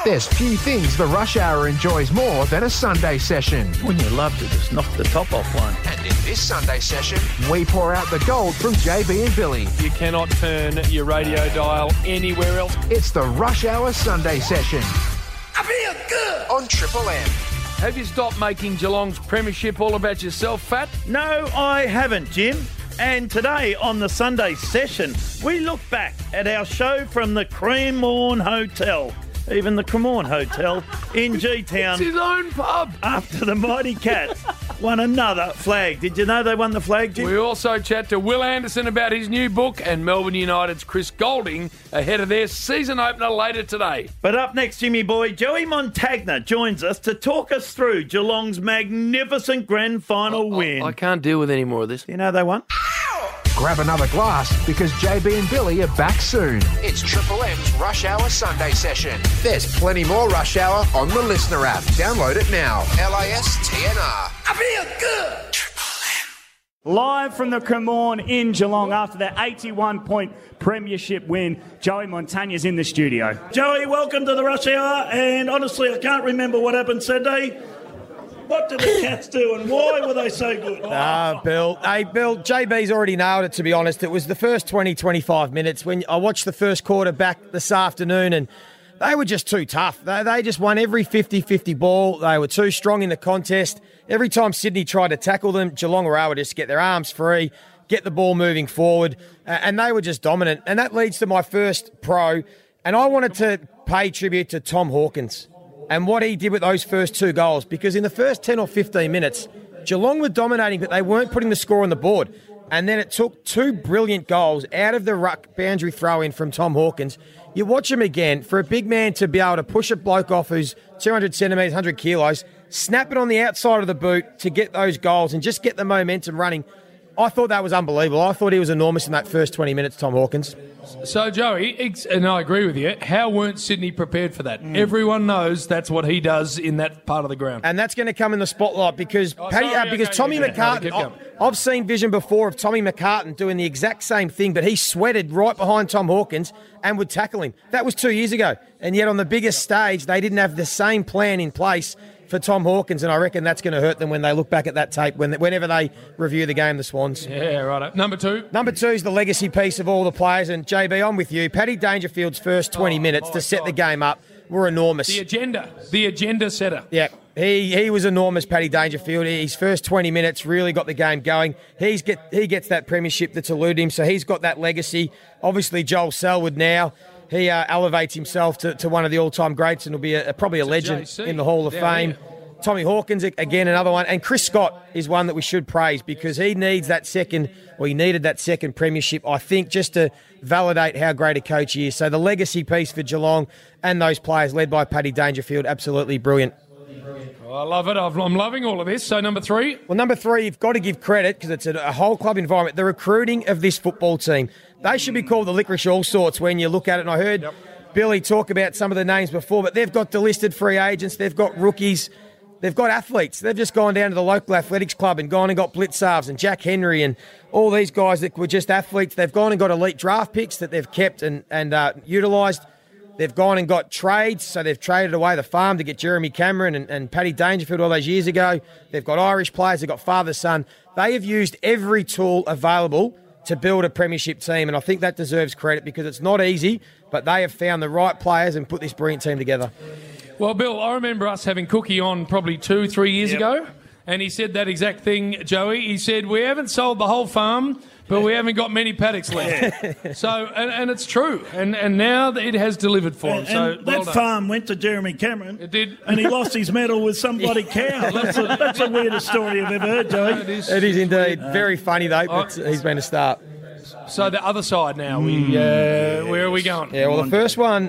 There's few things the Rush Hour enjoys more than a Sunday session. Wouldn't you love to just knock the top off one? And in this Sunday session, we pour out the gold from JB and Billy. You cannot turn your radio dial anywhere else. It's the Rush Hour Sunday session. I feel good On Triple M. Have you stopped making Geelong's premiership all about yourself, Fat? No, I haven't, Jim. And today on the Sunday session, we look back at our show from the Cremorne Hotel. Even the Cremorne Hotel in G-Town. It's his own pub. After the Mighty Cats won another flag. Did you know they won the flag, Jim? We also chat to Will Anderson about his new book and Melbourne United's Chris Goulding ahead of their season opener later today. But up next, Jimmy boy, Joey Montagna joins us to talk us through Geelong's magnificent grand final win. I can't deal with any more of this. You know they won? Grab another glass because JB and Billy are back soon. It's Triple M's Rush Hour Sunday session. There's plenty more Rush Hour on the Listener app. Download it now. LISTNR. I feel good. Live from the Cremorne in Geelong after their 81-point premiership win, Joey Montagna's in the studio. Joey, welcome to the Rush Hour. And honestly, I can't remember what happened Saturday. What did the Cats do and why were they so good? Bill. Hey, Bill, JB's already nailed it, to be honest. It was the first 20, 25 minutes. When I watched the first quarter back this afternoon, and they were just too tough. They just won every 50-50 ball. They were too strong in the contest. Every time Sydney tried to tackle them, Geelong were able to just get their arms free, get the ball moving forward, and they were just dominant. And that leads to my first pro, and I wanted to pay tribute to Tom Hawkins and what he did with those first two goals, because in the first 10 or 15 minutes, Geelong were dominating, but they weren't putting the score on the board. And then it took two brilliant goals out of the ruck boundary throw-in from Tom Hawkins. You watch him again, for a big man to be able to push a bloke off who's 200 centimetres, 100 kilos, snap it on the outside of the boot to get those goals and just get the momentum running. I thought that was unbelievable. I thought he was enormous in that first 20 minutes, Tom Hawkins. So, Joey, and I agree with you, how weren't Sydney prepared for that? Everyone knows that's what he does in that part of the ground. And that's going to come in the spotlight because Tommy McCartan, I've seen vision before of Tommy McCartan doing the exact same thing, but he sweated right behind Tom Hawkins and would tackle him. That was 2 years ago. And yet on the biggest stage, they didn't have the same plan in place for Tom Hawkins, and I reckon that's going to hurt them when they look back at that tape, whenever they review the game, the Swans. Yeah, right. Number two? Number two is the legacy piece of all the players, and JB, I'm with you. Paddy Dangerfield's first 20 minutes to set the game up were enormous. The agenda setter. Yeah, he was enormous, Paddy Dangerfield. His first 20 minutes really got the game going. He gets that premiership that's eluded him, so he's got that legacy. Obviously, Joel Selwood now. He elevates himself to one of the all-time greats and will be probably a legend in the Hall of Fame. Here. Tommy Hawkins, again, another one. And Chris Scott is one that we should praise because he needed that second premiership, I think, just to validate how great a coach he is. So the legacy piece for Geelong and those players led by Paddy Dangerfield, absolutely brilliant. I love it. I'm loving all of this. So number three? Well, number three, you've got to give credit because it's a whole club environment. The recruiting of this football team. They should be called the Licorice All Sorts when you look at it. And I heard Billy talk about some of the names before, but they've got delisted free agents. They've got rookies. They've got athletes. They've just gone down to the local athletics club and gone and got Blitzarves and Jack Henry and all these guys that were just athletes. They've gone and got elite draft picks that they've kept and utilised. They've gone and got trades, so they've traded away the farm to get Jeremy Cameron and Paddy Dangerfield all those years ago. They've got Irish players. They've got father-son. They have used every tool available to build a premiership team, and I think that deserves credit because it's not easy, but they have found the right players and put this brilliant team together. Well, Bill, I remember us having Cookie on probably 2-3 years ago, and he said that exact thing, Joey. He said, we haven't sold the whole farm, but we haven't got many paddocks left. So, and it's true. And now it has delivered for him. So that farm went to Jeremy Cameron. It did. And he lost his medal with some bloody cow. That's the weirdest story I've ever heard, Joey. It is indeed. Very funny, though, but he's been a start. So the other side now, where are we going? Yeah, well, the first one,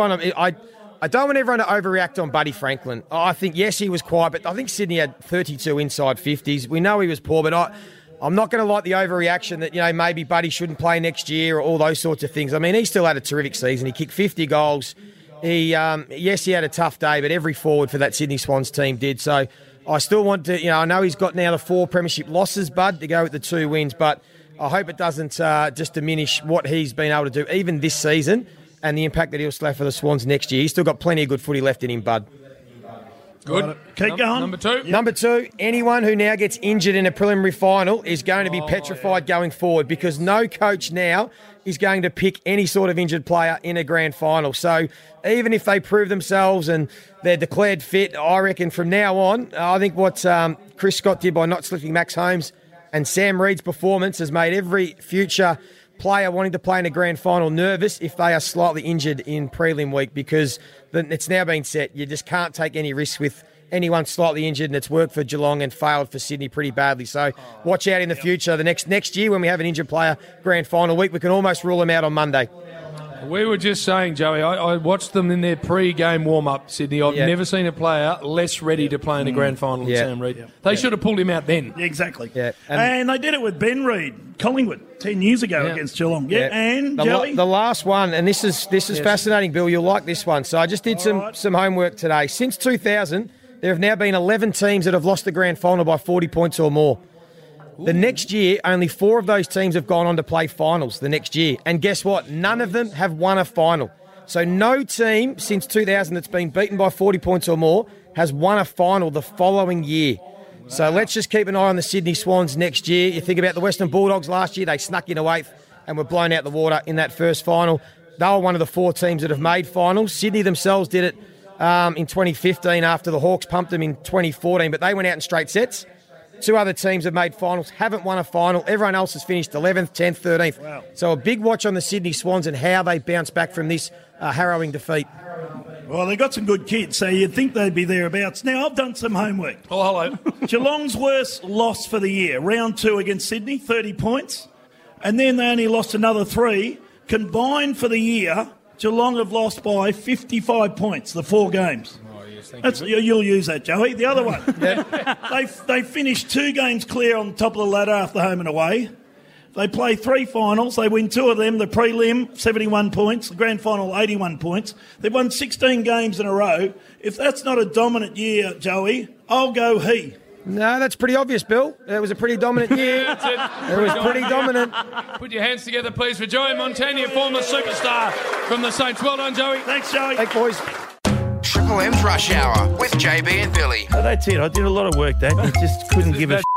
I don't want everyone to overreact on Buddy Franklin. I think, yes, he was quiet, but I think Sydney had 32 inside 50s. We know he was poor, but I'm not going to like the overreaction that, maybe Buddy shouldn't play next year or all those sorts of things. I mean, he still had a terrific season. He kicked 50 goals. He had a tough day, but every forward for that Sydney Swans team did. So I still want to, I know he's got now the 4 premiership losses, Bud, to go with the 2 wins, but I hope it doesn't just diminish what he's been able to do, even this season. and the impact that he'll still have for the Swans next year. He's still got plenty of good footy left in him, bud. Good. Keep going. Number two. Number 2, anyone who now gets injured in a preliminary final is going to be petrified going forward, because no coach now is going to pick any sort of injured player in a grand final. So even if they prove themselves and they're declared fit, I reckon from now on, I think what Chris Scott did by not selecting Max Holmes and Sam Reid's performance has made every future player wanting to play in a grand final nervous if they are slightly injured in prelim week, because it's now been set. You just can't take any risks with anyone slightly injured, and it's worked for Geelong and failed for Sydney pretty badly. So watch out in the future. The next year when we have an injured player grand final week, we can almost rule them out on Monday. We were just saying, Joey, I watched them in their pre-game warm-up, Sydney. I've never seen a player less ready to play in a grand final than Sam Reid. They should have pulled him out then. Exactly. Yeah. And they did it with Ben Reid, Collingwood, 10 years ago against Geelong. And Joey? The last one, and this is fascinating, Bill. You'll like this one. So I just did some homework today. Since 2000, there have now been 11 teams that have lost the grand final by 40 points or more. The next year, only 4 of those teams have gone on to play finals the next year. And guess what? None of them have won a final. So no team since 2000 that's been beaten by 40 points or more has won a final the following year. So let's just keep an eye on the Sydney Swans next year. You think about the Western Bulldogs last year, they snuck into 8th and were blown out the water in that first final. They were one of the 4 teams that have made finals. Sydney themselves did it in 2015 after the Hawks pumped them in 2014, but they went out in straight sets. 2 other teams have made finals, haven't won a final. Everyone else has finished 11th, 10th, 13th. Wow. So a big watch on the Sydney Swans and how they bounce back from this harrowing defeat. Well, they've got some good kids, so you'd think they'd be thereabouts. Now, I've done some homework. Oh, hello. Geelong's worst loss for the year, round 2 against Sydney, 30 points. And then they only lost another 3. Combined for the year, Geelong have lost by 55 points, the 4 games. You'll use that, Joey. The other one, they finished 2 games clear on the top of the ladder after home and away. They play 3 finals. They win 2 of them. The prelim, 71 points. The grand final, 81 points. They've won 16 games in a row. If that's not a dominant year, Joey, I'll go he. No, that's pretty obvious, Bill. It was a pretty dominant year. That's it. It was pretty dominant. Put your hands together, please, for Joey Montagna, former superstar from the Saints. Well done, Joey. Thanks, Joey. Thanks, boys. Triple M's Rush Hour with JB and Billy. So that's it. I did a lot of work, Dad. I just couldn't give a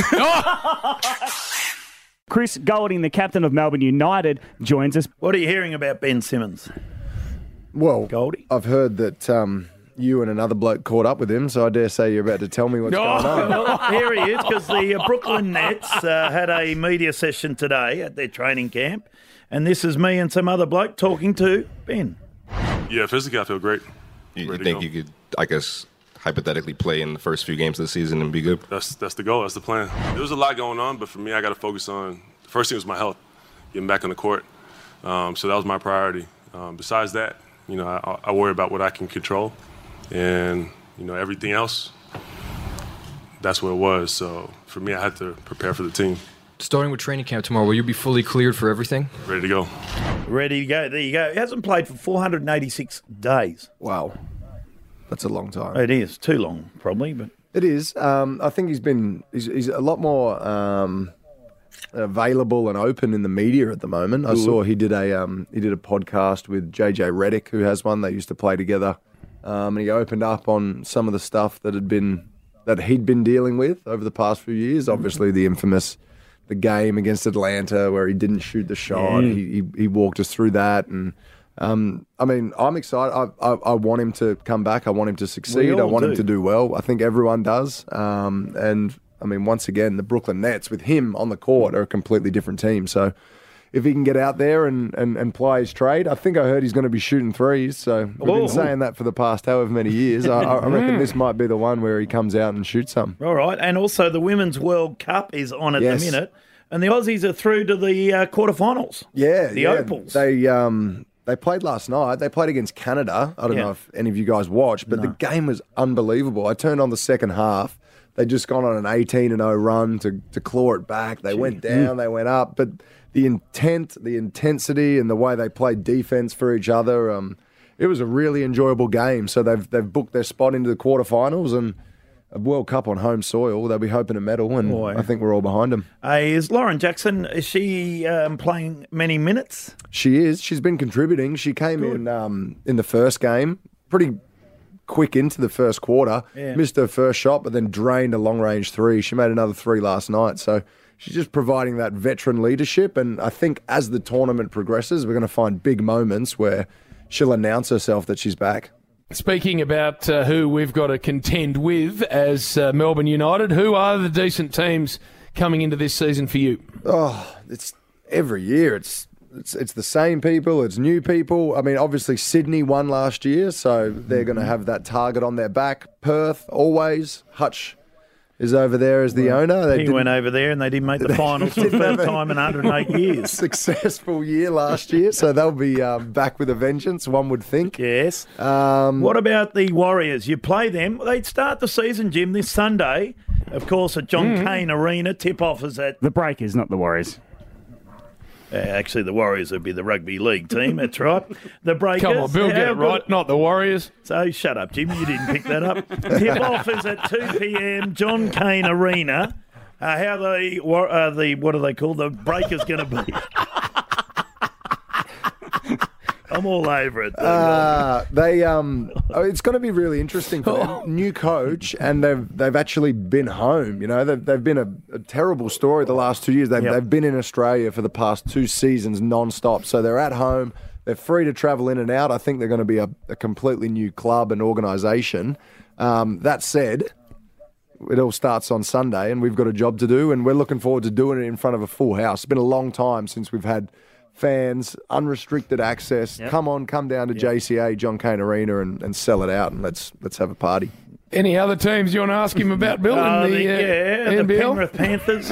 Chris Golding, the captain of Melbourne United, joins us. What are you hearing about Ben Simmons? Well, Goldie? I've heard that you and another bloke caught up with him, so I dare say you're about to tell me what's going on. Well, here he is, because the Brooklyn Nets had a media session today at their training camp, and this is me and some other bloke talking to Ben. Yeah, physically I feel great. You think you could, I guess, hypothetically play in the first few games of the season and be good? That's the goal. That's the plan. There was a lot going on, but for me, I got to focus on the first thing was my health, getting back on the court. So that was my priority. Besides that, I worry about what I can control, and everything else. That's what it was. So for me, I had to prepare for the team. Starting with training camp tomorrow, will you be fully cleared for everything? Ready to go. Ready to go. There you go. He hasn't played for 486 days. Wow. That's a long time. It is. Too long, probably, but... It is. I think he's a lot more available and open in the media at the moment. I saw he did a podcast with JJ Redick, who has one. They used to play together. And he opened up on some of the stuff that he'd been dealing with over the past few years. Obviously the infamous the game against Atlanta where he didn't shoot the shot. He walked us through that, and I'm excited. I want him to come back. I want him to succeed. I want him to do well. I think everyone does. Once again, the Brooklyn Nets with him on the court are a completely different team. So if he can get out there and play his trade, I think I heard he's going to be shooting threes. So we've been saying that for the past however many years. I reckon this might be the one where he comes out and shoots some. All right. And also the Women's World Cup is on at the minute. And the Aussies are through to the quarterfinals. Yeah. The Opals. They played last night. They played against Canada. I don't know if any of you guys watched, but the game was unbelievable. I turned on the second half. They'd just gone on an 18-0 run to claw it back. They went down, they went up. But the intent, the intensity, and the way they played defense for each other, it was a really enjoyable game. So they've booked their spot into the quarterfinals, and World Cup on home soil. They'll be hoping a medal, and I think we're all behind them. Is Lauren Jackson, is she playing many minutes? She is. She's been contributing. She came in the first game, pretty quick into the first quarter, missed her first shot, but then drained a long-range three. She made another three last night, so she's just providing that veteran leadership, and I think as the tournament progresses, we're going to find big moments where she'll announce herself that she's back. Speaking about who we've got to contend with as Melbourne United, who are the decent teams coming into this season for you? Oh, it's every year. It's the same people. It's new people. I mean, obviously Sydney won last year, so they're going to have that target on their back. Perth, always. Hutch is over there as the owner. He went over there and they didn't make the finals for the first time in 108 years. Successful year last year, so they'll be back with a vengeance, one would think. Yes. What about the Warriors? You play them. They start the season, Jim, this Sunday, of course, at John Cain Arena. Tip-off is at... The Breakers, not the Warriors. Actually, the Warriors would be the rugby league team. That's right. The Breakers. Come on, Bill, get it right. Not the Warriors. So shut up, Jim. You didn't pick that up. Tip-off is at 2 p.m. John Cain Arena. How what are they called? The Breakers going to be? I'm all over it. It's going to be really interesting for them. New coach, and they've actually been home. You know, they've been a terrible story the last 2 years. They've been in Australia for the past 2 seasons non-stop. So they're at home. They're free to travel in and out. I think they're going to be a completely new club and organisation. That said, it all starts on Sunday, and we've got a job to do, and we're looking forward to doing it in front of a full house. It's been a long time since we've had fans, unrestricted access. Come down to JCA, John Cain Arena, and sell it out, and let's have a party. Any other teams you want to ask him about, Bill? The Penrith Panthers.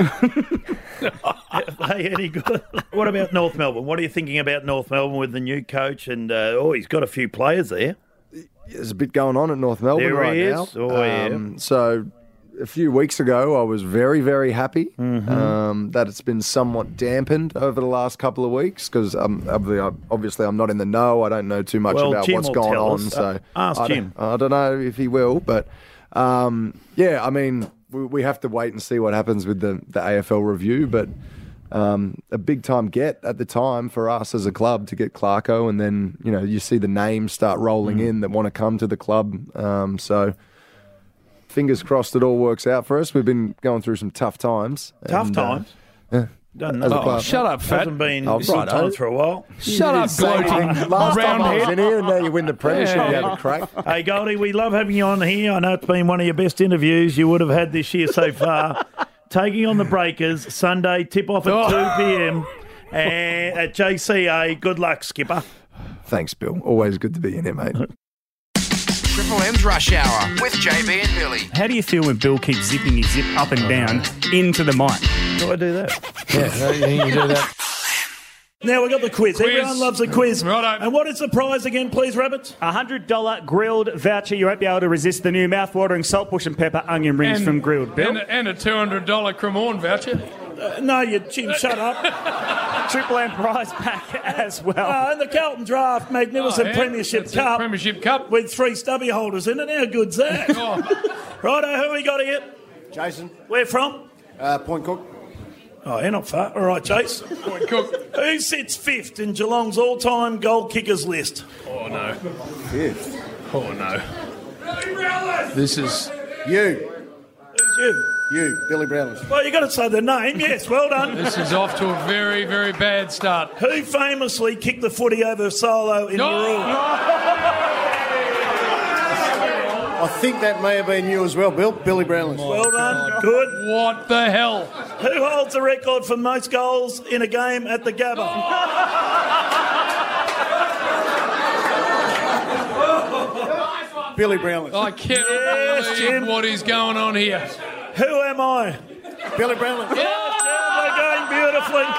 Are they any good? What about North Melbourne? What are you thinking about North Melbourne with the new coach? And he's got a few players there. There's a bit going on at North Melbourne now. So a few weeks ago, I was very, very happy that it's been somewhat dampened over the last couple of weeks because obviously I'm not in the know. I don't know too much about Jim what's going on. So ask Jim. I don't know if he will, but I mean, we have to wait and see what happens with the AFL review. But a big time get at the time for us as a club to get Clarko, and then you see the names start rolling in that want to come to the club. So. Fingers crossed it all works out for us. We've been going through some tough times. Tough times? Yeah. Shut up, Fat. Hasn't been good times for a while. Shut up, gloating. Last time I was in here, and now you win the premiership. You have a crack. Hey, Goldie, we love having you on here. I know it's been one of your best interviews you would have had this year so far. Taking on the Breakers, Sunday, tip-off at 2 p.m. and at JCA. Good luck, Skipper. Thanks, Bill. Always good to be in here, mate. Triple M's Rush Hour with JB and Billy. How do you feel when Bill keeps zipping his zip up and down into the mic? Do I do that? You do that. Now we've got the quiz. Everyone loves a quiz. Righto. And what is the prize again, please, Rabbits? $100 grilled voucher. You won't be able to resist the new mouth-watering salt bush and pepper onion rings from Grilled. Bill? And a $200 Cremorne voucher. No, you Jim, shut up. Triple M prize pack as well. And the Carlton Draft Magnificent Premiership Cup. Premiership Cup. With 3 stubby holders in it. How good's that? Righto, who we got here? Jason. Where from? Point Cook. Oh, you're not far. All right, Chase. Point Cook. Who sits 5th in Geelong's all-time goal kickers list? Oh, no. 5th. Oh, no. This is... You. Who's you? You, Billy Brownless. Well, you got to say the name. Yes, well done. This is off to a very, very bad start. Who famously kicked the footy over Solo in Maroon? I think that may have been you as well, Bill. Billy Brownless. Well done. Good. What the hell? Who holds the record for most goals in a game at the Gabba? Billy Brownless. I cannot believe Jim. what is going on here. Who am I? Billy Brownless. We're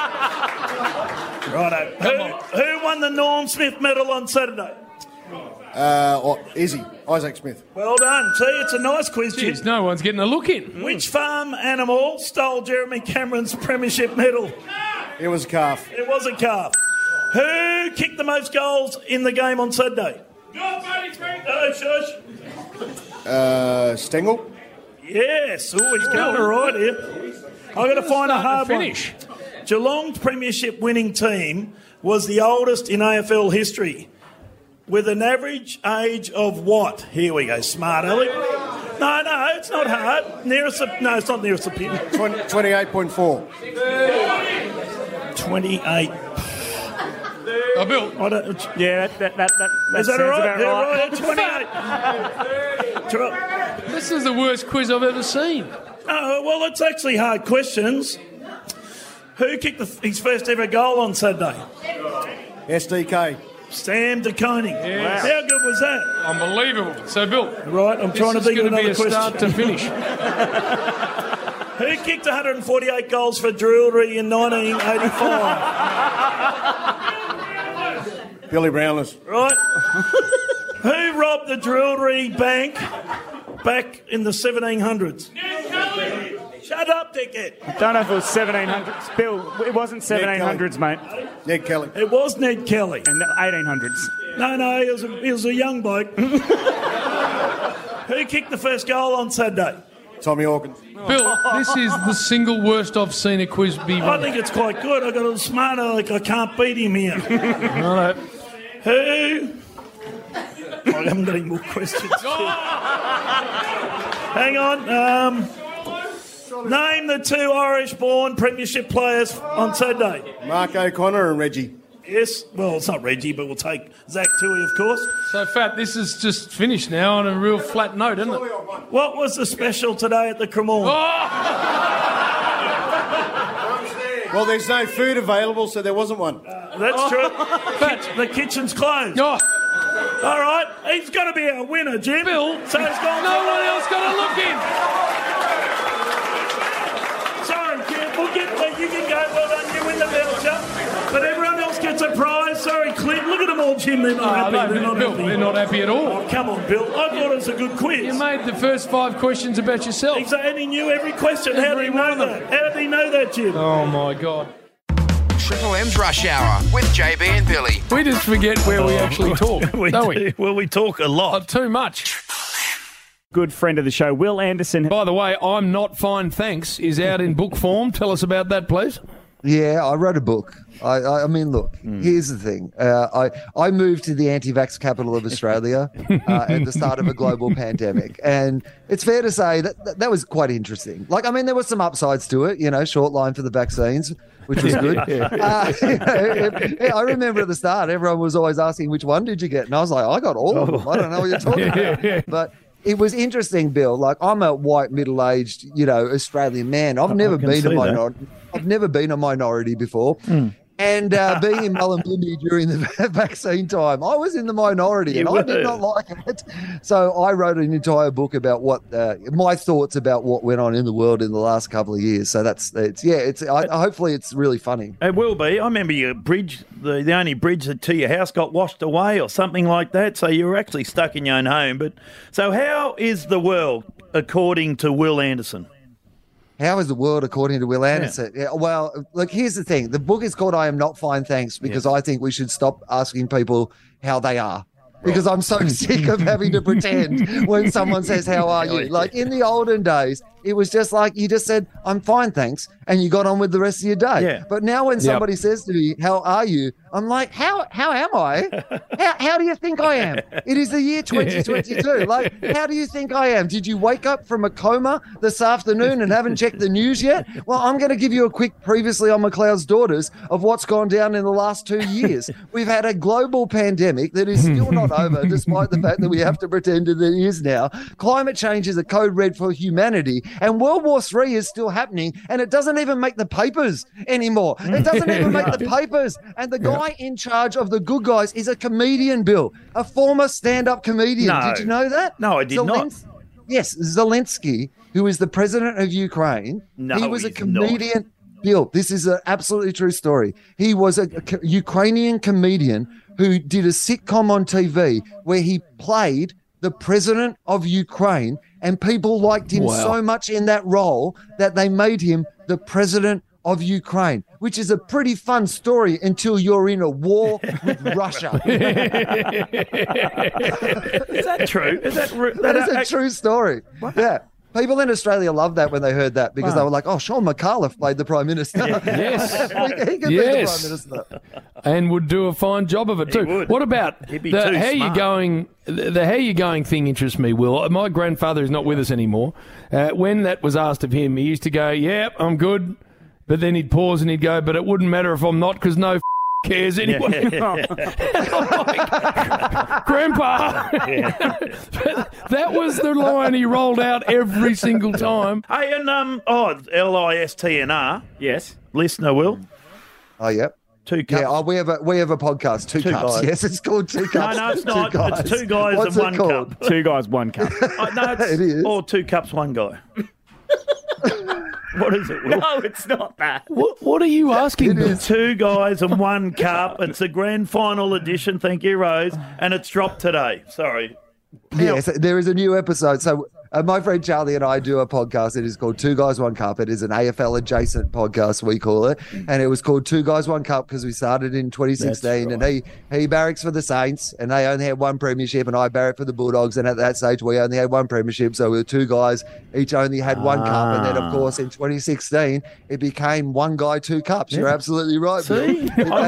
going beautifully. Righto. Who won the Norm Smith medal on Saturday? Izzy. Isaac Smith. Well done. See, it's a nice quiz, Jim. Jeez, no one's getting a look in. Which farm animal stole Jeremy Cameron's premiership medal? It was a calf. It was a calf. Who kicked the most goals in the game on Saturday? Oh, shush. Stengel. Yes. Oh, he's going all right here. I've got to find a hard finish. one. Geelong's premiership winning team was the oldest in AFL history, with an average age of what? Here we go, smart Ellie. No, it's not hard. It's not nearest the pin. 28.4. 28. Oh, Bill. Yeah, that Is that all right? about Yeah, right. 28. This is the worst quiz I've ever seen. Oh, well, it's actually hard questions. Who kicked his first ever goal on Saturday? SDK. Sam De Koning. Yes. How good was that? Unbelievable. So, Bill. Right, I'm trying to think of another this is going to be a question. start to finish. Who kicked 148 goals for Drillery in 1985? Billy Brownless. Right. Who robbed the Drillery bank back in the 1700s? Shut up, dickhead. I don't know if it was 1700s. Bill, it wasn't 1700s, mate. Ned Kelly. It was Ned Kelly. And 1800s. No, he was a young bloke. Who kicked the first goal on Saturday? Tommy Hawkins. Bill, this is the single worst I've seen a quiz be I run. think it's quite good. I got a smarter, like I can't beat him here. Righto. Who? I haven't got any more questions. Hang on. Name the two Irish-born premiership players on Saturday. Mark O'Connor and Reggie. Yes. Well, it's not Reggie, but we'll take Zach Toohey, of course. So, Fat, this is just finished now on a real flat note, isn't it? What was the special today at the Cremorne? Well, there's no food available, so there wasn't one. That's true. The kitchen's closed. Oh. All right. He's got to be our winner, Jim. Bill, so he's gone. No one else got to look in. Sorry, Jim. You can go. Well done. You win the voucher. But everyone else gets a prize. Sorry, Clint. Look at them all, Jim. They're not happy. They're not Bill, happy. they're not happy at all. Oh, come on, Bill. I thought it was a good quiz. You made the first 5 questions about yourself. Exactly. And he knew every question. How did he know that? How did he know that, Jim? Oh, my God. Triple M's Rush Hour with JB and Billy. We just forget where we actually talk, don't we? Well, we talk a lot. Too much. Good friend of the show, Will Anderson. By the way, I'm Not Fine Thanks is out in book form. Tell us about that, please. Yeah, I wrote a book. I mean, look, here's the thing. I moved to the anti-vax capital of Australia at the start of a global pandemic. And it's fair to say that was quite interesting. Like, I mean, there were some upsides to it, short line for the vaccines, which was good. I remember at the start, everyone was always asking, which one did you get? And I was like, I got all of them. I don't know what you're talking about. But it was interesting, Bill. Like, I'm a white, middle-aged, Australian man. I've never been a minority. I've never been a minority before. And being in Mullumbimby during the vaccine time, I was in the minority and I did not like it. So I wrote an entire book about what my thoughts about what went on in the world in the last couple of years. So hopefully it's really funny. It will be. I remember your bridge, the only bridge to your house got washed away or something like that. So you were actually stuck in your own home. But so how is the world according to Will Anderson? How is the world according to Will Anderson? Yeah, well, look, here's the thing. The book is called I Am Not Fine Thanks because I think we should stop asking people how they are. Because I'm so sick of having to pretend when someone says, how are you? Like in the olden days, it was just like you just said, I'm fine, thanks. And you got on with the rest of your day. Yeah. But now when somebody says to me, how are you? I'm like, how am I? How do you think I am? It is the year 2022. Like, how do you think I am? Did you wake up from a coma this afternoon and haven't checked the news yet? Well, I'm going to give you a quick previously on McLeod's Daughters of what's gone down in the last 2 years. We've had a global pandemic that is still not over, despite the fact that we have to pretend that it is now. Climate change is a code red for humanity. And World War III is still happening, and it doesn't even make the papers anymore. It doesn't even make the papers. And the guy in charge of the good guys is a comedian, Bill, a former stand-up comedian. No. Did you know that? No, I did not. Yes, Zelensky, who is the president of Ukraine. No, he was a he's comedian. Bill, this is an absolutely true story. He was a Ukrainian comedian who did a sitcom on TV where he played the president of Ukraine, and people liked him so much in that role that they made him the president of Ukraine, which is a pretty fun story until you're in a war with Russia. Is that true? Is that That is a true story. Yeah. People in Australia loved that when they heard that because they were like, "Oh, Sean McAuliffe played the Prime Minister." Yes. he could be the Prime Minister. And would do a fine job of it too. What about He'd be the too how you smart. going? The how you going thing interests me, Will. My grandfather is not with us anymore. When that was asked of him, he used to go, "Yeah, I'm good," but then he'd pause and he'd go, "But it wouldn't matter if I'm not because no cares anyway." Grandpa. That was the line he rolled out every single time. Hey, and LISTNR. Yes. Listener, Will. Oh, yep. 2 Cups. Yeah, we have a podcast, Two Cups. Guys. Yes, it's called Two Cups. No, it's not. Two guys. It's 2 guys What's and it 1 called? cup. 2 guys, 1 cup. No, it's, It is. Or 2 cups, 1 guy. What is it, Will? No, it's not that. What are you asking? It is. 2 guys and 1 cup. It's a grand final edition. Thank you, Rose. And it's dropped today. Sorry. Yes, there is a new episode. So my friend Charlie and I do a podcast. It is called Two Guys, One Cup. It is an AFL adjacent podcast, we call it. And it was called Two Guys, One Cup because we started in 2016. Right. And he barracks for the Saints and they only had 1 premiership and I barracked for the Bulldogs. And at that stage, we only had 1 premiership. So we were 2 guys, each only had 1 cup. And then, of course, in 2016, it became 1 guy, 2 cups. You're absolutely right, Bill. See? That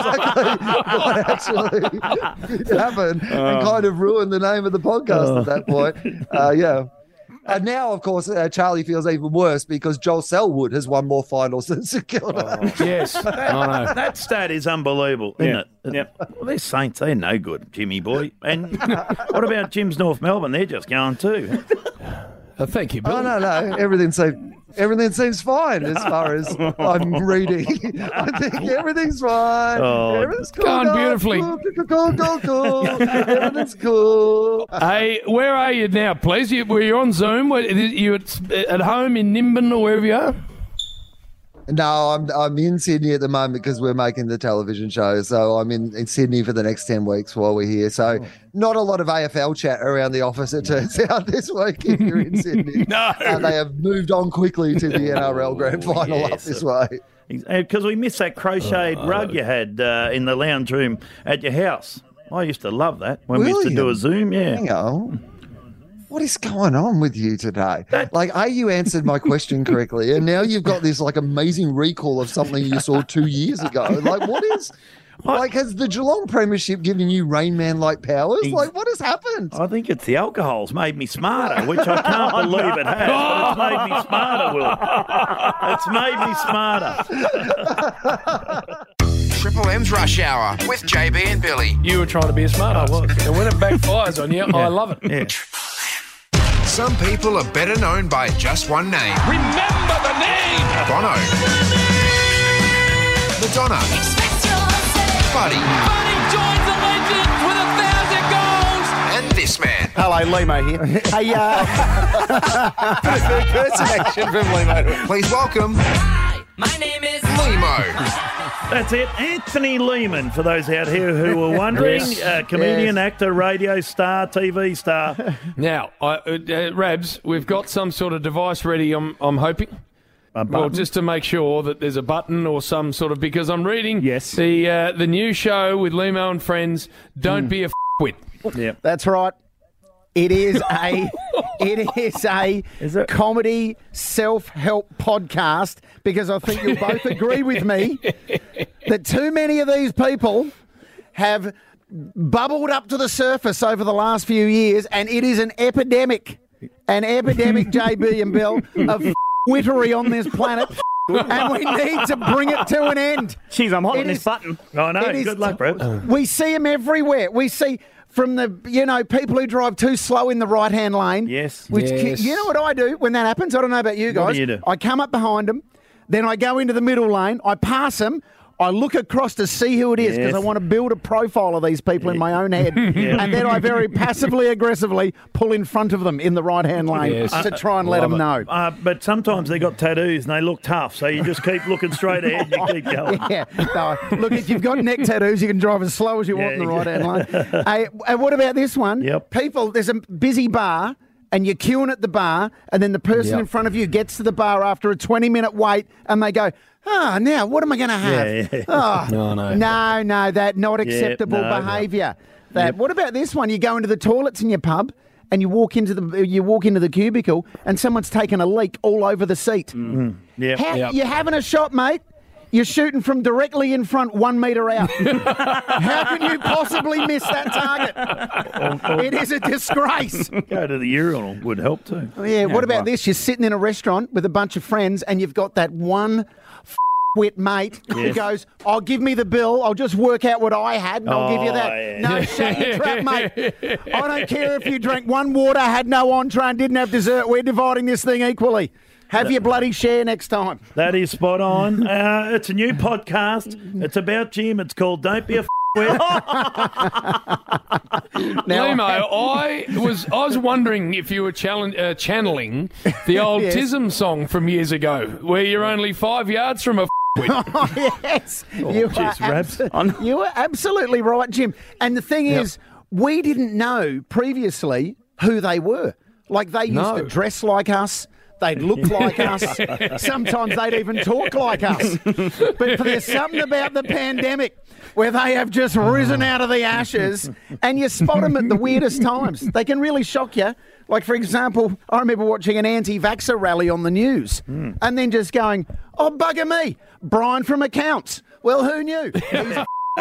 is exactly what actually happened and kind of ruined the name of the podcast at that point. Yeah. And now, of course, Charlie feels even worse because Joel Selwood has won more finals than St Kilda. Yes, I know. That stat is unbelievable, isn't it? Yep. Well, they're Saints. They're no good, Jimmy boy. And what about Jim's North Melbourne? They're just going too. Thank you, Bill. Oh, no. Everything seems fine as far as I'm reading. I think everything's fine. Everything's cool. Gone beautifully. Cool. Everything's cool. Hey, where are you now, please? Were you on Zoom? You at home in Nimbin or wherever you are? No, I'm in Sydney at the moment because we're making the television show. So I'm in Sydney for the next 10 weeks while we're here. So not a lot of AFL chat around the office, it turns out, this week if you're in Sydney. No. They have moved on quickly to the NRL Grand Final up this way. Because we missed that crocheted rug you had in the lounge room at your house. I used to love that when we used to do a Zoom, Hang on. What is going on with you today? You answered my question correctly, and now you've got this amazing recall of something you saw 2 years ago. What is? Has the Geelong Premiership given you Rain Man-like powers? What has happened? I think it's the alcohol's made me smarter, which I can't believe it has, but it's made me smarter, Will. It's made me smarter. Triple M's Rush Hour with JB and Billy. You were trying to be a smart ass. And when it backfires on you, I love it. Yeah. Some people are better known by just one name. Remember the name! Bono. Madonna. Buddy. Buddy joins the legends with 1,000 goals! And this man. Hello, Limo here. Hey, impersonation from Limo. Please welcome Hi, my name is Limo. That's it. Anthony Lehman, for those out here who were wondering. Comedian, actor, radio star, TV star. Now, Rabs, we've got some sort of device ready, I'm hoping. Well, just to make sure that there's a button or some sort of... Because I'm reading the new show with Limo and Friends, Don't Be a F***wit. Yep. That's right. It is a comedy self-help podcast because I think you'll both agree with me that too many of these people have bubbled up to the surface over the last few years, and it is an epidemic, JB and Bill, of wittery on this planet. And we need to bring it to an end. Jeez, I'm hot on this button. I know. Good luck, bro. We see them everywhere. We see... From the, people who drive too slow in the right-hand lane. Yes. You know what I do when that happens? I don't know about you guys. What do you do? I come up behind them, then I go into the middle lane, I pass them, I look across to see who it is because I want to build a profile of these people in my own head. And then I very passively, aggressively pull in front of them in the right-hand lane to try and let them know. But sometimes they got tattoos and they look tough, so you just keep looking straight ahead and you keep going. No, look, if you've got neck tattoos, you can drive as slow as you want in the right-hand lane. And what about this one? Yep. People, there's a busy bar, and you're queuing at the bar, and then the person in front of you gets to the bar after a 20-minute wait, and they go, now what am I going to have? No, that not acceptable behaviour. What about this one? You go into the toilets in your pub, and you walk into the cubicle, and someone's taken a leak all over the seat. Yeah. You're having a shot, mate. You're shooting from directly in front, 1 metre out. How can you possibly miss that target? It is a disgrace. Go to the urinal would help too. Yeah, what about this? You're sitting in a restaurant with a bunch of friends and you've got that one wit mate who goes, "Oh, give me the bill. I'll just work out what I had and I'll give you that." Yeah. No, shut your trap, mate. I don't care if you drank one water, had no entree and didn't have dessert. We're dividing this thing equally. Have your bloody share next time. That is spot on. It's a new podcast. It's about Jim. It's called Don't Be a F***wit. Limo, I was wondering if you were channeling the old Yes. Tism song from years ago, where you're only 5 yards from a f***wit. Oh, yes. You were absolutely right, Jim. And the thing is, we didn't know previously who they were. Like, they used to dress like us. They'd look like us. Sometimes they'd even talk like us. But there's something about the pandemic where they have just risen out of the ashes and you spot them at the weirdest times. They can really shock you. Like, for example, I remember watching an anti-vaxxer rally on the news and then just going, "Oh, bugger me, Brian from accounts." Well, who knew? He's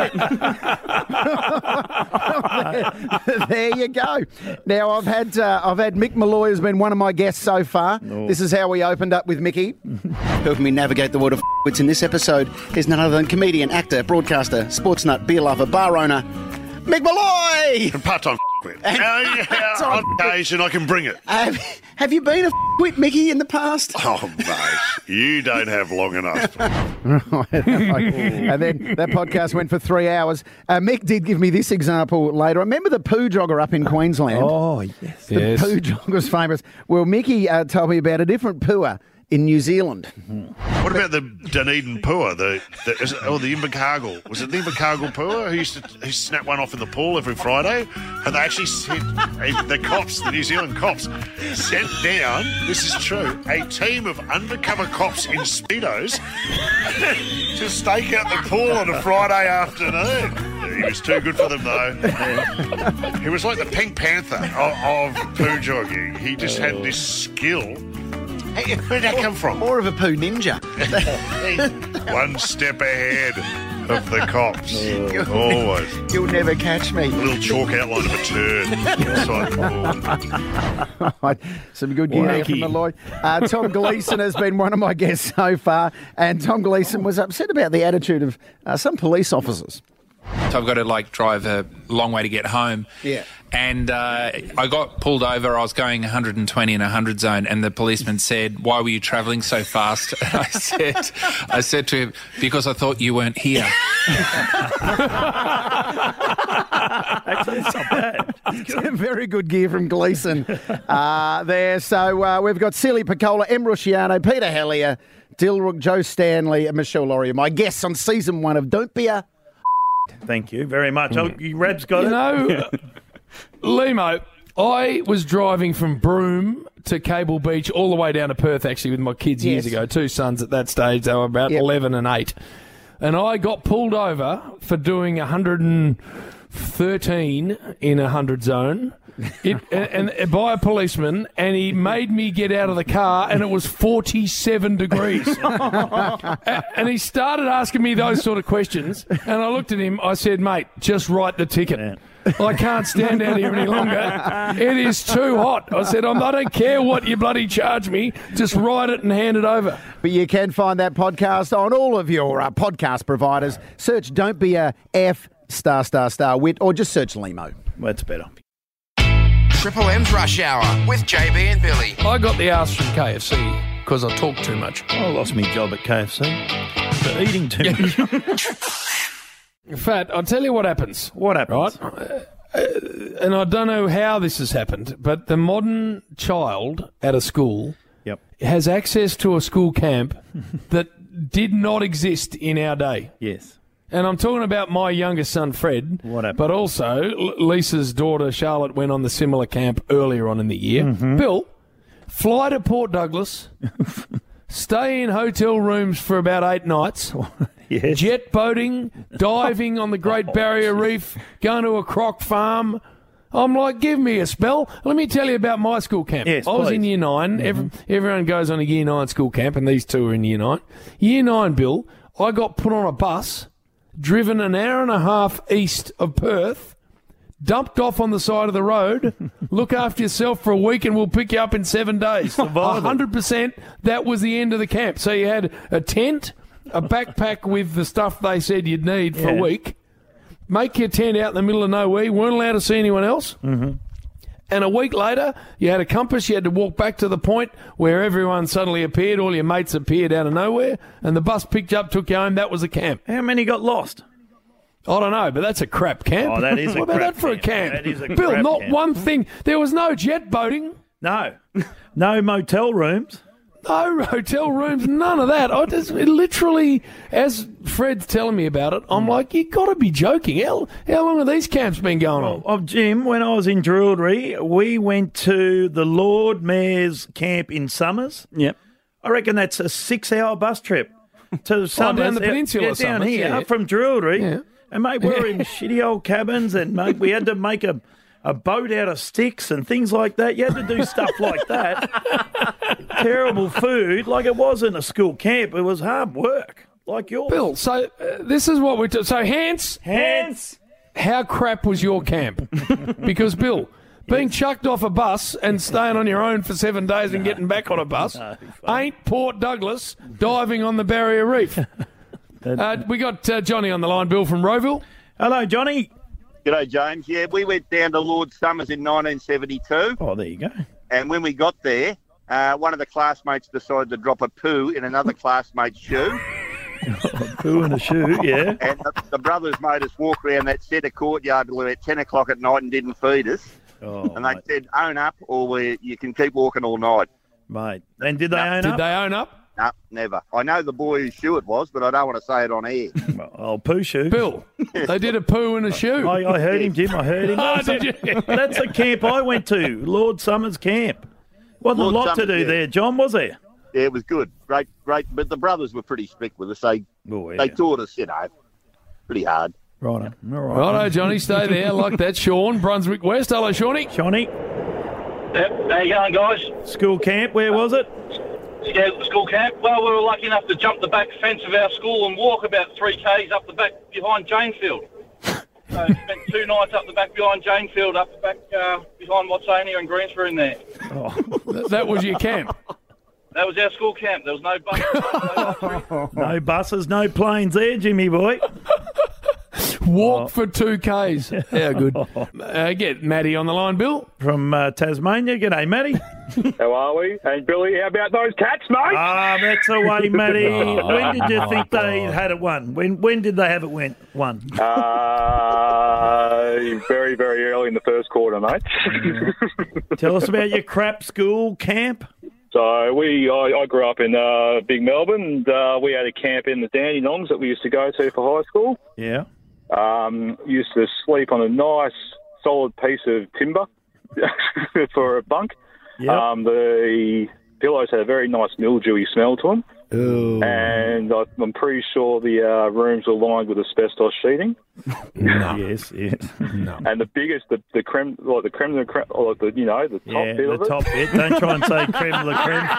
there you go. Now I've had Mick Malloy has been one of my guests so far. This is how we opened up with Mickey. Helping me navigate the world of f***wits in this episode is none other than comedian, actor, broadcaster, sports nut, beer lover, bar owner, Mick Malloy. Part-time f***wit. On occasion, I can bring it. Have you been a f***wit, Mickey, in the past? Oh, mate, you don't have long enough. And then that podcast went for 3 hours. Mick did give me this example later. Remember the poo jogger up in Queensland? Oh, yes. The poo jogger's famous. Well, Mickey told me about a different pooer in New Zealand. What about the Dunedin Pua? The Invercargill? Was it the Invercargill Pua who used to snap one off in the pool every Friday? And they actually sent the New Zealand cops sent down, this is true, a team of undercover cops in Speedos to stake out the pool on a Friday afternoon. He was too good for them, though. He was like the Pink Panther of poo jogging. He just had this skill. Hey, where'd that come from? More of a poo ninja. One step ahead of the cops. Always. You'll never catch me. A little chalk outline of a turd inside the pool. Some good gear there from Malloy. Tom Gleeson has been one of my guests so far, and Tom Gleeson was upset about the attitude of some police officers. So I've got to drive a long way to get home. Yeah. And I got pulled over. I was going 120 in a 100 zone, and the policeman said, "Why were you travelling so fast?" And I said to him, "Because I thought you weren't here." Actually, it's not bad. Some very good gear from Gleeson there. So we've got Silly Picola, Em Rusciano, Peter Hellier, Dilrook, Joe Stanley, and Michelle Laurier, my guests on season 1 of Don't Be a... Thank you very much. Oh, Rab's got it. know, Limo, I was driving from Broome to Cable Beach all the way down to Perth, actually, with my kids years ago. 2 sons at that stage. They were about 11 and 8. And I got pulled over for doing 113 in a 100 zone. And by a policeman, and he made me get out of the car, and it was 47 degrees. And he started asking me those sort of questions, and I looked at him, I said, "Mate, just write the ticket. I can't stand out here any longer. It is too hot." I said, "I don't care what you bloody charge me, just write it and hand it over." But you can find that podcast on all of your podcast providers. Search Don't Be a F *** wit, or just search Limo. That's better. Triple M's Rush Hour with JB and Billy. I got the arse from KFC because I talk too much. I lost my job at KFC for eating too much. In fact, I'll tell you what happens. What happens? Right? And I don't know how this has happened, but the modern child at a school has access to a school camp that did not exist in our day. Yes. And I'm talking about my youngest son, Fred. What happened? But also, Lisa's daughter, Charlotte, went on the similar camp earlier on in the year. Mm-hmm. Bill, fly to Port Douglas, stay in hotel rooms for about 8 nights, yes. Jet boating, diving on the Great Barrier Reef, going to a croc farm. I'm like, give me a spell. Let me tell you about my school camp. Yes, I was in please. Year 9. Everyone goes on a Year 9 school camp, and these two are in Year 9. Year 9, Bill, I got put on a bus, driven an hour and a half east of Perth, dumped off on the side of the road, look after yourself for a week and we'll pick you up in 7 days. 100%, that was the end of the camp. So you had a tent, a backpack with the stuff they said you'd need for a week, make your tent out in the middle of nowhere, you weren't allowed to see anyone else. Mm-hmm. And a week later, you had a compass, you had to walk back to the point where everyone suddenly appeared, all your mates appeared out of nowhere, and the bus picked you up, took you home, that was a camp. How many got lost? I don't know, but that's a crap camp. Oh, that is a What about crap that for a camp? camp? That is a Bill, crap not camp. one thing. There was no jet boating. No. No motel rooms. No hotel rooms, none of that. I just literally, as Fred's telling me about it, I'm like, you got to be joking. How long have these camps been going on? Oh, Jim, when I was in Drury, we went to the Lord Mayor's camp in Summers. Yep. I reckon that's a 6-hour bus trip to Summers. down the peninsula, down Summers, here, yeah. up from Drury. Yeah. And, mate, we were in shitty old cabins, and, mate, we had to make a boat out of sticks and things like that. You had to do stuff like that. Terrible food. Like, it wasn't a school camp. It was hard work, like yours. Bill, so this is what we do. So, Hans, how crap was your camp? Because, Bill, being chucked off a bus and staying on your own for 7 days and getting back on a bus ain't Port Douglas diving on the Barrier Reef. We got Johnny on the line, Bill, from Rowville. Hello, Johnny. G'day, James. Yeah, we went down to Lord Summers in 1972. Oh, there you go. And when we got there, one of the classmates decided to drop a poo in another classmate's shoe. Poo in a shoe, yeah. And the brothers made us walk around that set of courtyard till about 10 o'clock at night and didn't feed us. Oh, and they said, own up or you can keep walking all night. Mate. And did they own up? Did they own up? No, never. I know the boy whose shoe it was, but I don't want to say it on air. Oh, poo shoe. Bill, they did a poo in a shoe. I heard him, Jim. I heard him. Oh, did you? That's a camp I went to, Lord Summers Camp. Wasn't Lord a lot to Summers, do yeah. there, John, was there? Yeah, it was good. Great. But the brothers were pretty strict with us. They taught us, pretty hard. Right on. All right. Righto, Johnny, stay there. I like that. Sean, Brunswick West. Hello, Shawnee. Shawnee. Yep. How you going, guys? School camp, where was it? Yeah, school camp. Well, we were lucky enough to jump the back fence of our school and walk about 3 k's up the back behind Janefield. So spent 2 nights up the back behind Janefield, up the back behind Watsania and Greensboro there. Oh. That was your camp? That was our school camp. There was no bus. No buses, no planes there, Jimmy boy. Walk for 2 k's. How good. Get Matty on the line, Bill. From Tasmania. G'day, Matty. How are we? And Billy, how about those cats, mate? Ah, that's the way, Matty. When did you think they had it won? When did they have it won? Very, very early in the first quarter, mate. Tell us about your crap school camp. So I grew up in Big Melbourne, and we had a camp in the Dandenongs that we used to go to for high school. Yeah. Used to sleep on a nice, solid piece of timber for a bunk. Yep. The pillows had a very nice mildewy smell to them. Ooh. And I'm pretty sure the rooms were lined with asbestos sheeting. No. Yes. No. And the biggest, the creme, like the creme, the top bit of it. Top bit. Don't try and say creme de la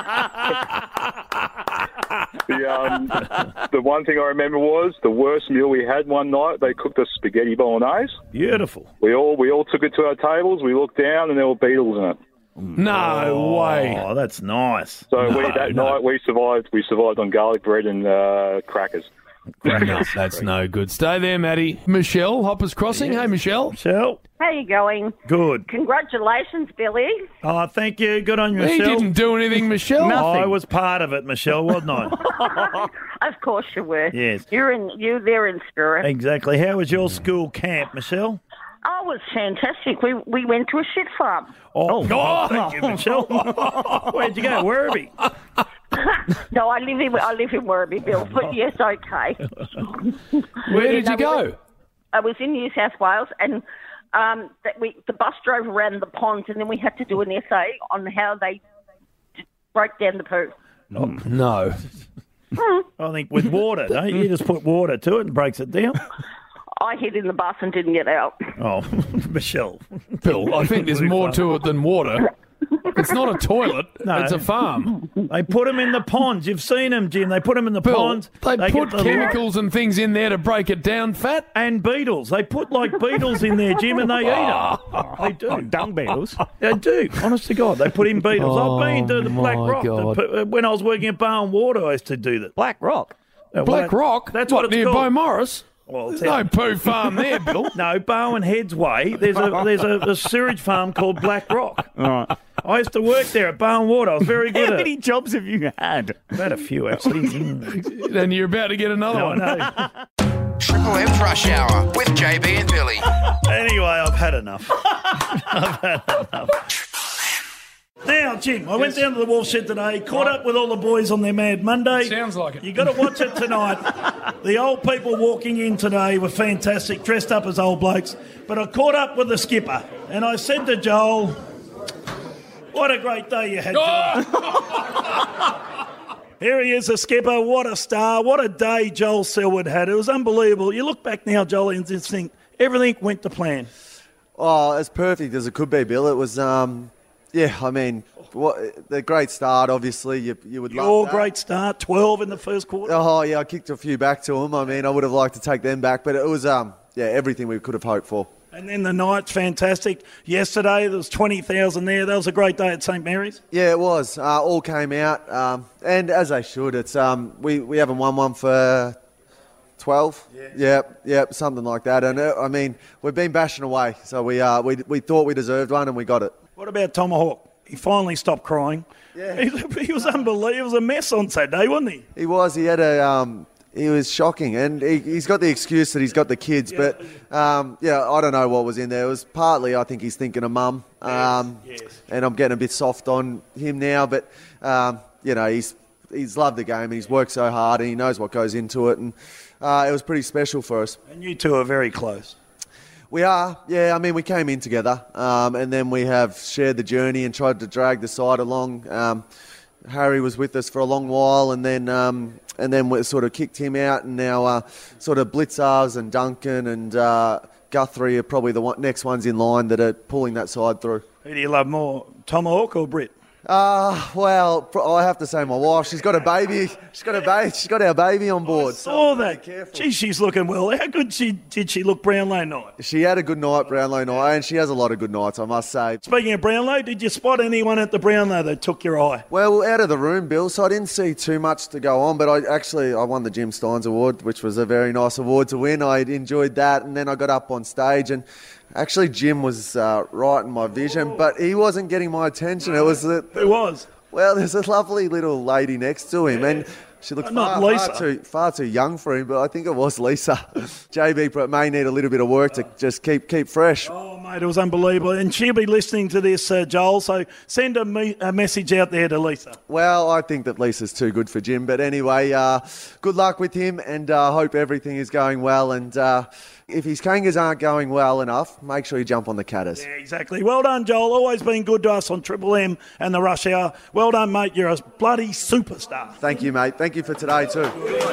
creme. The one thing I remember was the worst meal we had one night. They cooked us spaghetti bolognese. Beautiful. We all took it to our tables. We looked down, and there were beetles in it. No way. Oh, that's nice. So night we survived. We survived on garlic bread and crackers. No, that's no good. Stay there, Matty. Michelle, Hoppers Crossing. Hey, Michelle. Michelle. How you going? Good. Congratulations, Billy. Oh, thank you. Good on you, He Michelle. didn't do anything, Michelle. Nothing. I was part of it, Michelle, wasn't I? Of course you were. Yes. You're there in spirit. Exactly. How was your school camp, Michelle? Oh, it was fantastic. We went to a shit farm. Oh, thank you, Michelle. Where'd you go? Werribee? No, I live in Werribee, Bill. But yes, okay. Where did you go? I was in New South Wales, and the bus drove around the ponds, and then we had to do an essay on how they broke down the poo. No. I think with water, don't you? You just put water to it and breaks it down. I hid in the bus and didn't get out. Oh, Michelle. Bill, I think there's more to it than water. It's not a toilet. No. It's a farm. They put them in the ponds. You've seen them, Jim. They put them in the Bill, ponds. They put get the chemicals and things in there to break it down fat. And beetles. They put like beetles in there, Jim, and they eat them. They do. Dung beetles. They do. Honest to God, they put in beetles. Oh, I've been to the Black my Rock. God. When I was working at Barwon Water, I used to do that. Black Rock? Black Rock? That's what what it's near called. Beau Morris? Well, There's no poo farm there, Bill. No, Barwon Heads Way. There's a sewage farm called Black Rock. All right. I used to work there at Barwon Water. I was very good How at many it. jobs have you had? I've had a few, actually. Then you're about to get another one. Triple M's Rush Hour with JB and Billy. Anyway, I've had enough. I've had enough. Now, Jim, I went down to the Wolf Shed today, caught up with all the boys on their Mad Monday. Sounds like it. You got to watch it tonight. The old people walking in today were fantastic, dressed up as old blokes. But I caught up with the skipper, and I said to Joel, "What a great day you had today." Here he is, the skipper. What a star. What a day Joel Selwood had. It was unbelievable. You look back now, Joel, and just think everything went to plan. Oh, as perfect as it could be, Bill. It was, I mean, the great start, obviously. You would love Your that. great start, 12 in the first quarter. Oh, yeah, I kicked a few back to him. I mean, I would have liked to take them back, but it was, everything we could have hoped for. And then the night's fantastic. Yesterday, there was 20,000 there. That was a great day at St Mary's. Yeah, it was. All came out, and as they should. It's we haven't won one for 12. Yep, something like that. And I mean, we've been bashing away, so we thought we deserved one, and we got it. What about Tomahawk? He finally stopped crying. Yeah, he was unbelievable. He was a mess on Saturday, wasn't he? He was. He had he was shocking, and he's got the excuse that he's got the kids, but I don't know what was in there. It was partly, I think, he's thinking of mum, Yes. and I'm getting a bit soft on him now, but he's loved the game, and he's worked so hard, and he knows what goes into it, and it was pretty special for us. And you two are very close. We are, yeah. I mean, we came in together, and then we have shared the journey and tried to drag the side along. Harry was with us for a long while, and then we sort of kicked him out, and now sort of Blitzars and Duncan and Guthrie are probably the next ones in line that are pulling that side through. Who do you love more, Tomahawk or Britt? Well, I have to say my wife. She's got a baby. She's got our baby on board. I saw that. Gee, she's looking well. How good did she look Brownlow night? She had a good night, Brownlow night, and she has a lot of good nights, I must say. Speaking of Brownlow, did you spot anyone at the Brownlow that took your eye? Well, out of the room, Bill, so I didn't see too much to go on, but I won the Jim Steins Award, which was a very nice award to win. I enjoyed that, and then I got up on stage, and actually Jim was right in my vision, but he wasn't getting my attention. It was Who was? Well, there's a lovely little lady next to him, and she looked far too young for him, but I think it was Lisa. JB may need a little bit of work to just keep fresh. Oh, mate, it was unbelievable. And she'll be listening to this, Joel, so send a message out there to Lisa. Well, I think that Lisa's too good for Jim, but anyway, good luck with him, and hope everything is going well, and if his kangas aren't going well enough, make sure you jump on the Catters. Yeah, exactly. Well done, Joel. Always been good to us on Triple M and the Rush Hour. Well done, mate. You're a bloody superstar. Thank you, mate. Thank you for today, too.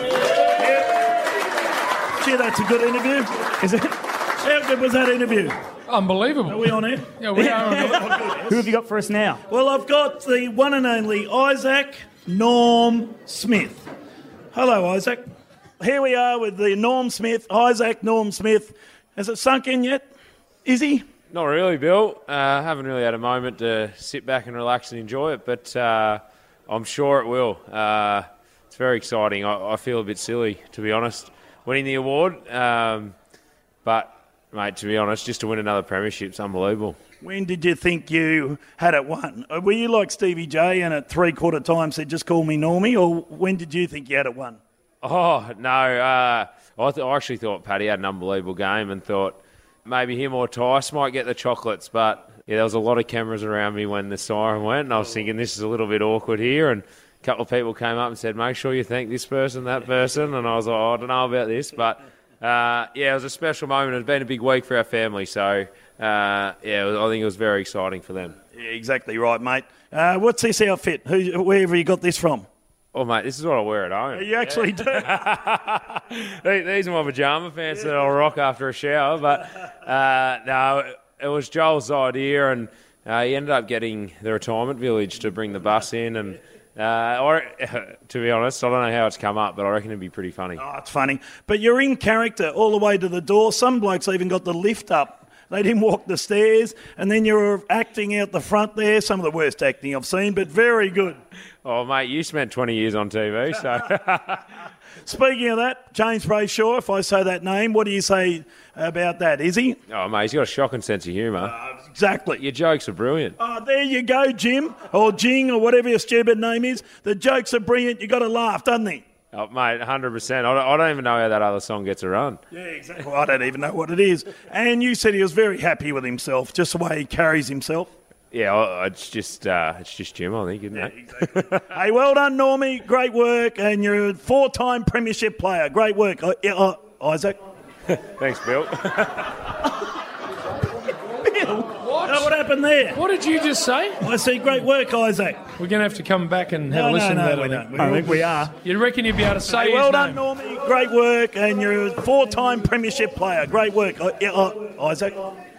Gee, that's a good interview. Is it? How good was that interview? Unbelievable. Are we on air? Yeah, we are on air. Who have you got for us now? Well, I've got the one and only Isaac Norm Smith. Hello, Isaac. Here we are with the Isaac Norm Smith. Has it sunk in yet? Is he? Not really, Bill. Haven't really had a moment to sit back and relax and enjoy it, but I'm sure it will. It's very exciting. I feel a bit silly, to be honest, winning the award. But, mate, to be honest, just to win another premiership's unbelievable. When did you think you had it won? Were you like Stevie J and at three-quarter time said, just call me Normie, or when did you think you had it won? Oh, no. I actually thought Paddy had an unbelievable game and thought maybe him or Tice might get the chocolates. But, yeah, there was a lot of cameras around me when the siren went, and I was thinking this is a little bit awkward here. And a couple of people came up and said, make sure you thank this person, that person. And I was like, I don't know about this. But, it was a special moment. It's been a big week for our family. So, I think it was very exciting for them. Yeah, exactly right, mate. What's this outfit? Where have you got this from? Oh, mate, this is what I wear at home. You actually do. These are my pyjama pants that I'll rock after a shower. But no, it was Joel's idea, and he ended up getting the retirement village to bring the bus in. And to be honest, I don't know how it's come up, but I reckon it'd be pretty funny. Oh, it's funny. But you're in character all the way to the door. Some blokes even got the lift up. They didn't walk the stairs, and then you were acting out the front there. Some of the worst acting I've seen, but very good. Oh, mate, you spent 20 years on TV, so... Speaking of that, James Brayshaw, if I say that name, what do you say about that? Is he? Oh, mate, he's got a shocking sense of humour. Exactly. Your jokes are brilliant. Oh, there you go, Jim, or Jing, or whatever your stupid name is. The jokes are brilliant. You got to laugh, doesn't he? Oh, mate, 100%. I don't even know how that other song gets a run. Yeah, exactly. Well, I don't even know what it is. And you said he was very happy with himself, just the way he carries himself. Yeah, it's just Jim, I think, isn't it? Exactly. Hey, well done, Normie. Great work. And you're a 4-time premiership player. Great work, Isaac. Thanks, Bill. What happened there? What did you just say? I see great work, Isaac. We're going to have to come back and have a listen to that. I think we are. You reckon you'd be able to say hey, well his done, name? Normie. Great work. And you're a 4-time premiership player. Great work, Isaac.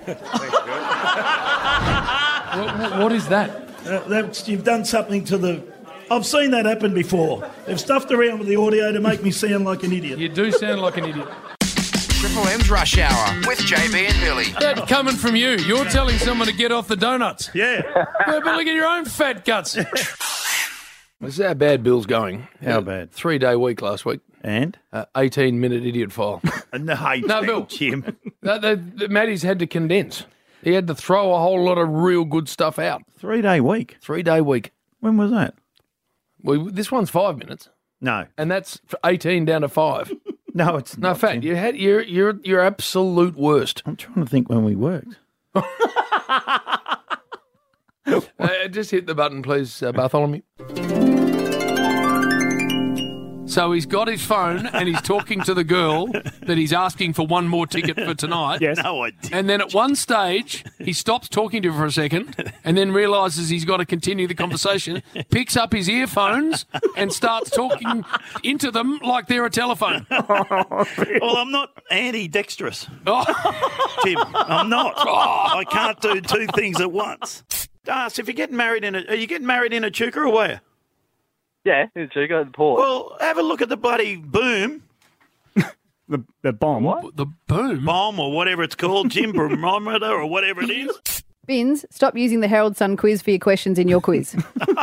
What is that? You've done something to the... I've seen that happen before. They've stuffed around with the audio to make me sound like an idiot. You do sound like an idiot. Triple M's Rush Hour with JB and Billy. That coming from you. You're telling someone to get off the donuts. Yeah. But look at your own fat guts. This is how bad Bill's going. How bad? 3-day week last week. And? 18-minute idiot file. No, Bill. Jim. Matty's had to condense. He had to throw a whole lot of real good stuff out. 3-day week? 3-day week. When was that? Well, this one's 5 minutes. No. And that's 18 down to 5. No, it's no not. fact. You're absolute worst. I'm trying to think when we worked. Just hit the button, please, Bartholomew. So he's got his phone and he's talking to the girl that he's asking for one more ticket for tonight. Yes. No, I didn't. And then at one stage, he stops talking to her for a second and then realises he's got to continue the conversation, picks up his earphones and starts talking into them like they're a telephone. Well, I'm not ambidextrous. Tim, I'm not. I can't do two things at once. So if you're getting married are you getting married in a chuka or where? Yeah, in Chuka at the port. Well, have a look at the bloody boom. The bomb. What? The boom? Bomb or whatever it's called, Jim, barometer or whatever it is. Binns, stop using the Herald Sun quiz for your questions in your quiz.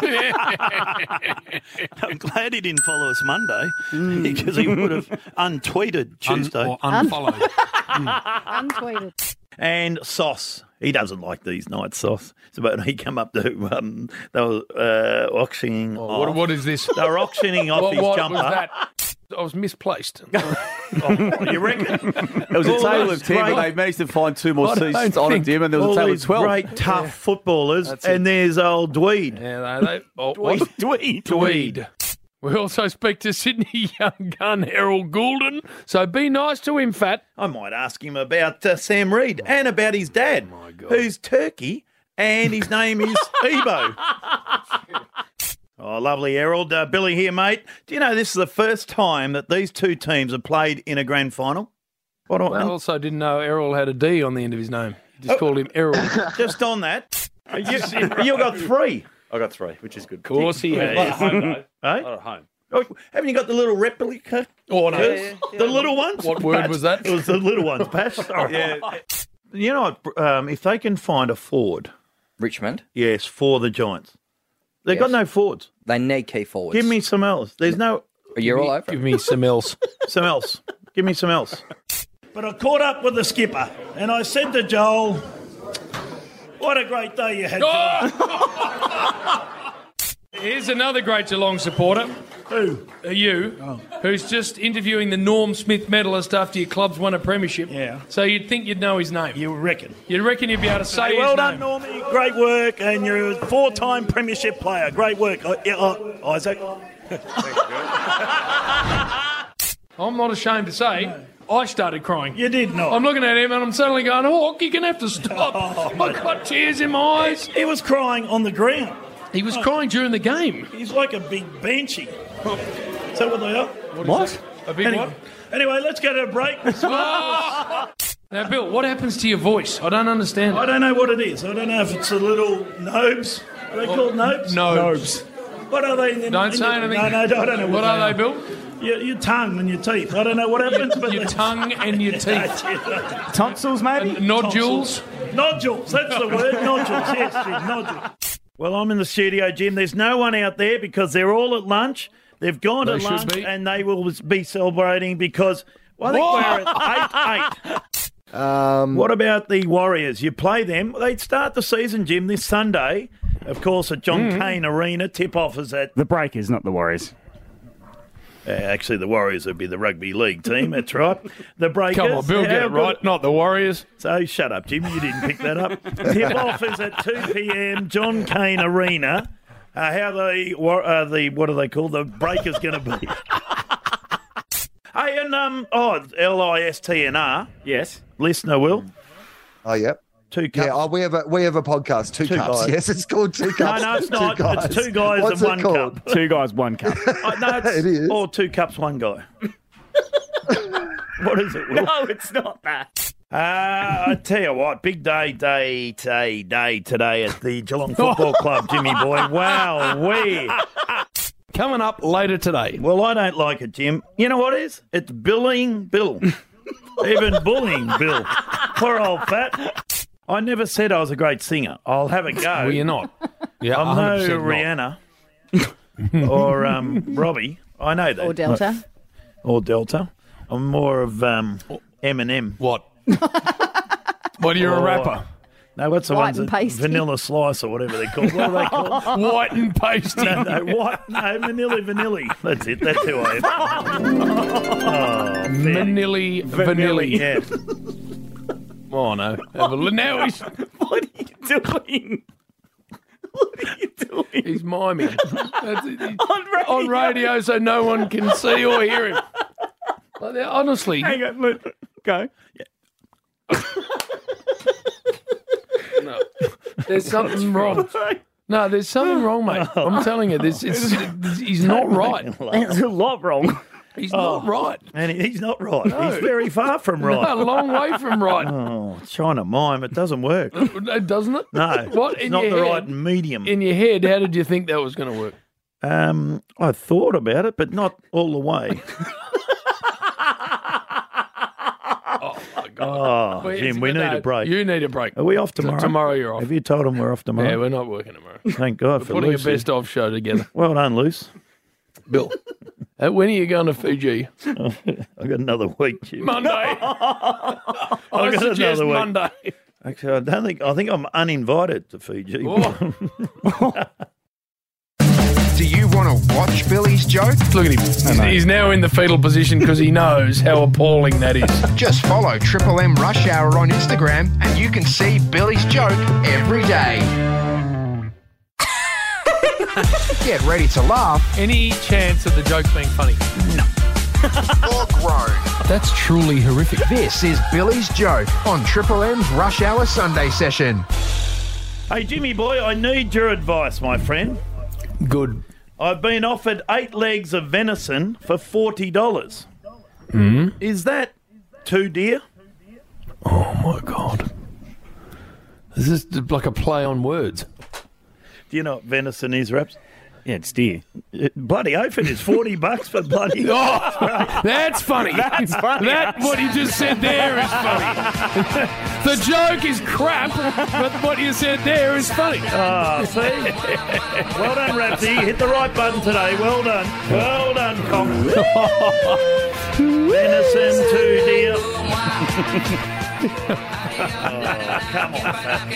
I'm glad he didn't follow us Monday because he would have untweeted Tuesday. Or unfollowed. Untweeted. And Sauce. He doesn't like these nights, Sauce. So but he come up to, they were auctioning off. What is this? They were auctioning off his jumper. What was that? I was misplaced. You reckon? There was a table of 10, but they managed to find 2 more seats on it, Jim, and there was a table of 12. Great, tough footballers, and there's old Dweed. Yeah, Dweed. We also speak to Sydney young gun Errol Goulden, so be nice to him, Fat. I might ask him about Sam Reid and about his dad, who's Turkey, and his name is Ebo. Oh, lovely, Errol. Billy here, mate. Do you know this is the first time that these two teams have played in a grand final? I also didn't know Errol had a D on the end of his name. You just called him Errol. Just on that, you got 3. I got 3, which is good. Of course he has. Not at home, though. Hey? Not at home. Oh, haven't you got the little replica? Oh, no. The little ones? What word was that? It was the little ones, Pash. Sorry. Yeah. You know what? If they can find a forward. Richmond? Yes, for the Giants. They've got no forwards. They need key forwards. Give me some else. There's no... You're all over. Give me some else. Some else. Give me some else. But I caught up with the skipper and I said to Joel, what a great day you had, Joel. Here's another great Geelong supporter. Who? You, who's just interviewing the Norm Smith medalist after your club's won a premiership. Yeah. So you'd think you'd know his name. You reckon? You'd reckon you'd be able to say well his done, name. Normie. Great work, and you're a 4-time premiership player. Great work, Isaac. I'm not ashamed to say, I started crying. You did not. I'm looking at him and I'm suddenly going, Hawk, you're going to have to stop. I've got tears in my eyes. He was crying on the ground. He was crying during the game. He's like a big banshee. Is that what they are? What? A big anyway, what? Anyway, let's go to a break. Now, Bill, what happens to your voice? I don't understand. I don't know what it is. I don't know if it's a little nobes. Are they called nobes? Nobes. What are they? Don't say anything. No, I don't know. What are they, Bill? Your tongue and your teeth. I don't know what happens. But Your tongue and your teeth. Tonsils, maybe? Nodules? Nodules. That's the word. Nodules. Yes, Jim. Nodules. Well, I'm in the studio, Jim. There's no one out there because they're all at lunch. They've gone to lunch and they will be celebrating because I think we're at 8-8. What about the Warriors? You play them. They start the season, Jim, this Sunday. Of course, at John Cain Arena. Tip-off is at... The Breakers, not the Warriors. Actually, the Warriors would be the rugby league team. That's right. The Breakers. Come on, Bill, get it right. Not the Warriors. So shut up, Jim. You didn't pick that up. Tip-off is at 2 p.m. John Cain Arena. How the what are they called? The Breakers going to be? Hey, and LISTNR. Yes. Listener will. Oh, yep. 2 Cups. Yeah, we have a podcast, Two Cups. Guys. Yes, it's called 2 Cups. No, it's not. It's 2 guys What's and 1 called? cup. 2 guys, 1 cup. No, it's, It is. Or 2 cups, 1 guy. What is it, Will? No, it's not that. I tell you what, big day today at the Geelong Football Club, Jimmy boy. Wow, Coming up later today. Well, I don't like it, Jim. You know what it is? It's billing Bill. Even bullying Bill. Poor old fat. I never said I was a great singer. I'll have a go. Well, you're not. Yeah, I'm no 100% Rihanna or Robbie. I know that. Or Delta. I'm more of Eminem. What? What, you're a rapper? No, what's the White ones and that pasty. Vanilla Slice or whatever they're called? What are they called? White and pasty. No, Vanilli. That's it. That's who I am. Manilli Vanilli. Yeah. Oh, no. Now he's... What are you doing? What are you doing? He's miming. That's it. On radio so no one can see or hear him. Like, honestly. Hang on, look. Go. No. There's something wrong. No, there's something wrong, mate. I'm telling you, he's not right. There's a lot wrong. He's not right. And he's not right. No. He's very far from right. No, a long way from right. Oh, trying to mime. It doesn't work. Doesn't it? No. What, it's in not your the head? right medium. In your head, how did you think that was going to work? I thought about it, but not all the way. Oh, Well, Jim, we need a break. You need a break. Are we off tomorrow? Tomorrow you're off. Have you told them we're off tomorrow? Yeah, we're not working tomorrow. Thank God We're for putting Lucy. a best-of show together. Well done, Luce. Bill, when are you going to Fiji? I've got another week, Jim. Monday. I I got suggest another week. Monday. Actually, I think I'm uninvited to Fiji. Oh. Do you want to watch Billy's joke? Look at him. He's now in the fetal position because he knows how appalling that is. Just follow Triple M Rush Hour on Instagram and you can see Billy's joke every day. Get ready to laugh. Any chance of the joke being funny? No. Or grown. That's truly horrific. This is Billy's joke on Triple M's Rush Hour Sunday session. Hey, Jimmy boy, I need your advice, my friend. Good. I've been offered 8 legs of venison for $40. Mm. Is that too dear? Oh, my God. Is this like a play on words? Do you know what venison is, Raps? Yeah, it's dear. Bloody oath it is $40 for bloody... Oh, that's funny. That's funny. What he just said there is funny. The joke is crap, but what you said there is funny. Oh, see? Well done, Rapsy. Hit the right button today. Well done. Well done, Cock. Venison too dear. Oh, come on,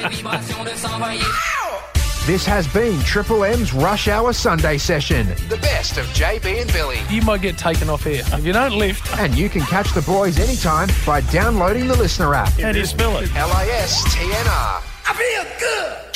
This has been Triple M's Rush Hour Sunday session. The best of JB and Billy. You might get taken off here if you don't lift. And you can catch the boys anytime by downloading the Listener app. How do you spell it? LISTNR. I feel good.